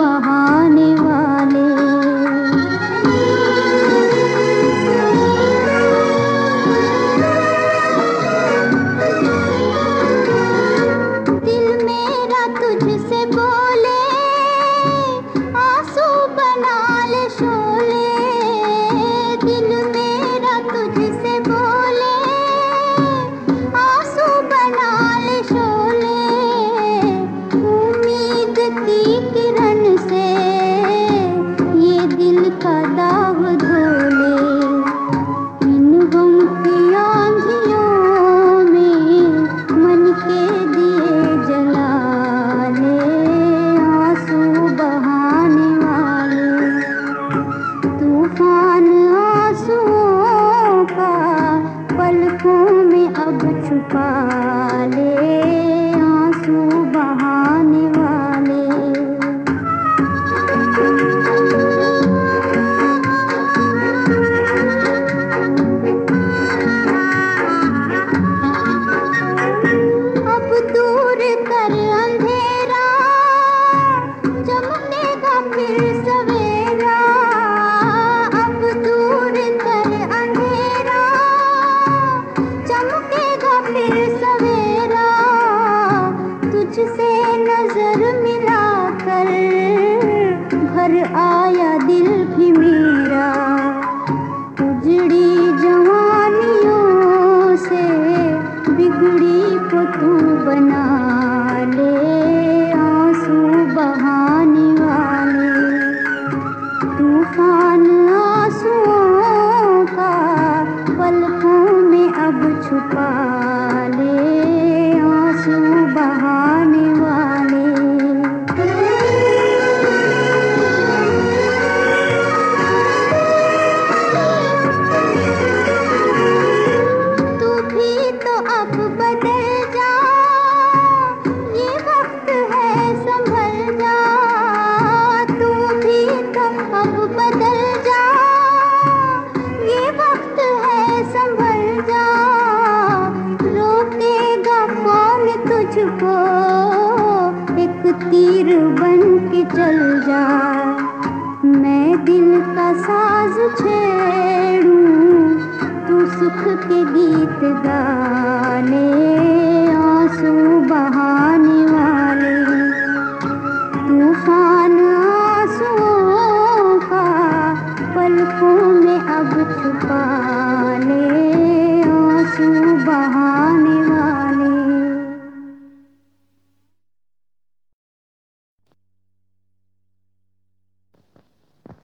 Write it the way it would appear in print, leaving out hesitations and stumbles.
बहाने वाले। दिल मेरा तुझसे बोले आंसू बना ले शोले। दिल मेरा तुझसे बोले आंसू बना ले शोले। उम्मीद की किरण से ये दिल का दाग धोले। इन गम की आंधियों में मन के दिए जला ले। आंसू बहाने वाले तूफान आंसुओं का पलकों में अब छुपा ले। आंसू बहाने वाले। अब दूर कर अंधेरा चमकेगा फिर सवेरा। अब दूर कर अंधेरा चमकेगा फिर सवेरा। तुझसे नजर मिलाकर भर आया दिल भी मेरा। उजड़ी जवानियों से बिगड़ी को तू बना ले। आंसू बहाने वाले तूफान आंसुओं का पलकों में अब छुपा ले। आंसू बहाने वाले। तू भी तो अब बदल जा ये वक्त है संभल जा। तू भी तो अब बदल जा ये वक्त है संभल जा। रोकेगा कौन तुझको एक तीर बन के चल जा। मैं दिल का साज छेड़ूं तू सुख के गीत गा